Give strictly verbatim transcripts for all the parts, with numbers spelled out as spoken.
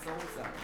soul size.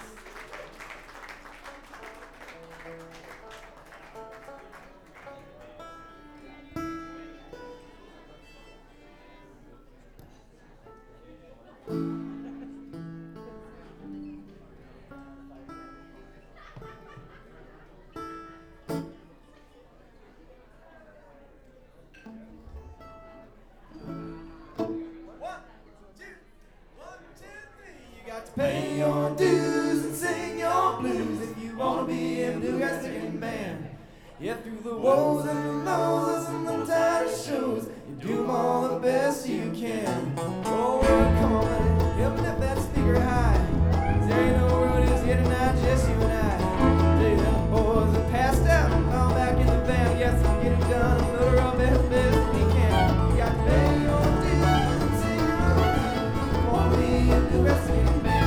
Pay your dues and sing your blues if you wanna be in a bluegrass singing band. Yeah, through the woes and the lows and the tired shows, you do 'em all the best you can. Oh, come on, buddy, help me lift that speaker high. 'Cause there ain't no road is here tonight, just you and I. Hey, them boys are passed out, all back in the van. Yes, we'll get it done and load her up as best we can. You got to pay your dues and sing your blues if you wanna be in a bluegrass singing band.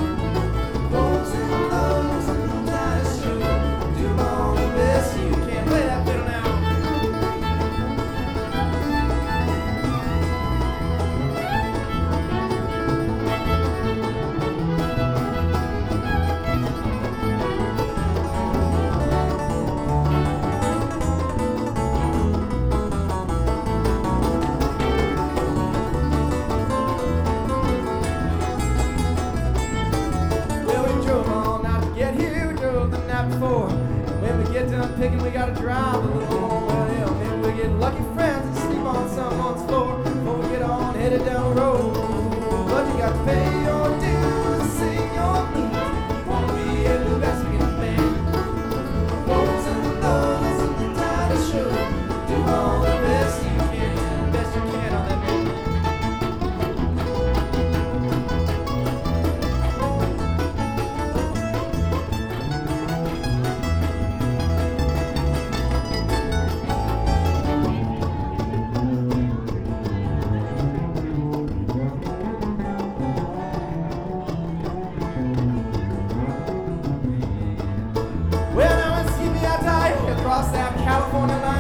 Picking, we gotta drive a little more. Well, yeah, maybe we get lucky friends and sleep on someone's floor before we get on headed down the road. But you got to pay your dues and sing your blues if you wanna be a bluegrass singing band. Lows and lows and the tired show, do all the best you can, best you can on that band. Across that California line.